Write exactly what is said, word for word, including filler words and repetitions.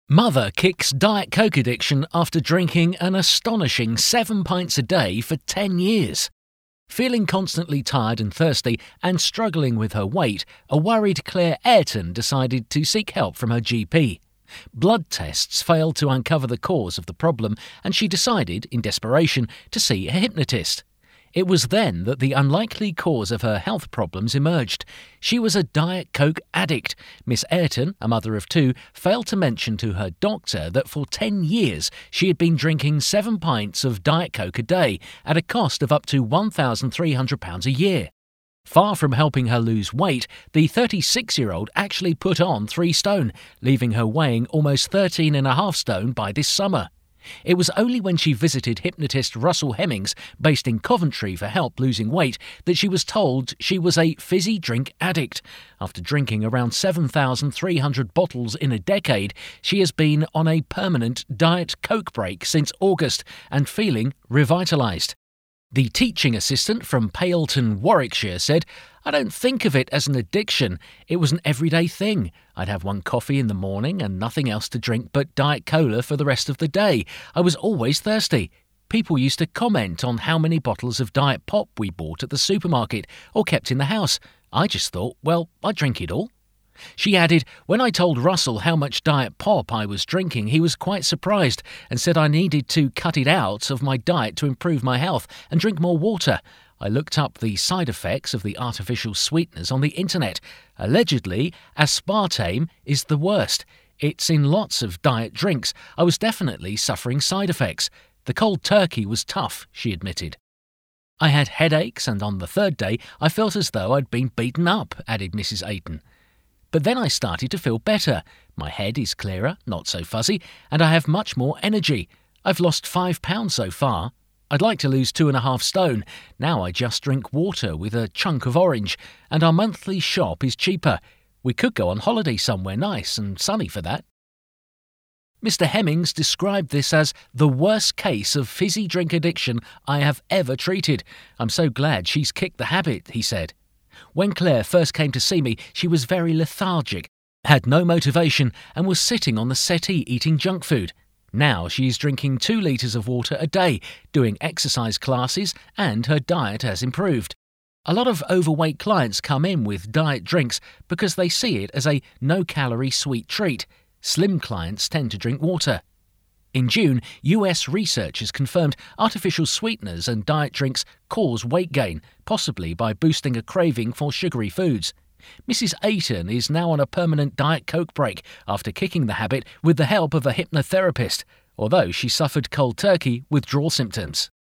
Mother kicks Diet Coke addiction after drinking an astonishing seven pints a day for ten years. Feeling constantly tired and thirsty and struggling with her weight, a worried Claire Ayrton decided to seek help from her G P. Blood tests failed to uncover the cause of the problem, and she decided, in desperation, to see a hypnotist. It was then that the unlikely cause of her health problems emerged. She was a Diet Coke addict. Miss Ayrton, a mother of two, failed to mention to her doctor that for ten years she had been drinking seven pints of Diet Coke a day at a cost of up to one thousand three hundred pounds a year. Far from helping her lose weight, the thirty-six-year-old actually put on three stone, leaving her weighing almost thirteen and a half stone by this summer. It was only when she visited hypnotist Russell Hemmings, based in Coventry, for help losing weight that she was told she was a fizzy drink addict. After drinking around seven thousand three hundred bottles in a decade, she has been on a permanent Diet Coke break since August and feeling revitalised. The teaching assistant from Paleton, Warwickshire, said, "I don't think of it as an addiction. It was an everyday thing. I'd have one coffee in the morning and nothing else to drink but Diet Cola for the rest of the day. I was always thirsty. People used to comment on how many bottles of Diet Pop we bought at the supermarket or kept in the house. I just thought, well, I'd drink it all." She added, "When I told Russell how much Diet Pop I was drinking, he was quite surprised and said I needed to cut it out of my diet to improve my health and drink more water. I looked up the side effects of the artificial sweeteners on the internet. Allegedly, aspartame is the worst. It's in lots of diet drinks. I was definitely suffering side effects. The cold turkey was tough," she admitted. "I had headaches, and on the third day I felt as though I'd been beaten up," added Missus Ayrton. "But then I started to feel better. My head is clearer, not so fuzzy, and I have much more energy. I've lost five pounds so far. I'd like to lose two and a half stone. Now I just drink water with a chunk of orange, and our monthly shop is cheaper. We could go on holiday somewhere nice and sunny for that." Mister Hemmings described this as the worst case of fizzy drink addiction I have ever treated. "I'm so glad she's kicked the habit," he said. "When Claire first came to see me, she was very lethargic, had no motivation, and was sitting on the settee eating junk food. Now she is drinking two litres of water a day, doing exercise classes, and her diet has improved. A lot of overweight clients come in with diet drinks because they see it as a no-calorie sweet treat. Slim clients tend to drink water." In June, U S researchers confirmed artificial sweeteners and diet drinks cause weight gain, possibly by boosting a craving for sugary foods. Missus Ayrton is now on a permanent Diet Coke break after kicking the habit with the help of a hypnotherapist, although she suffered cold turkey withdrawal symptoms.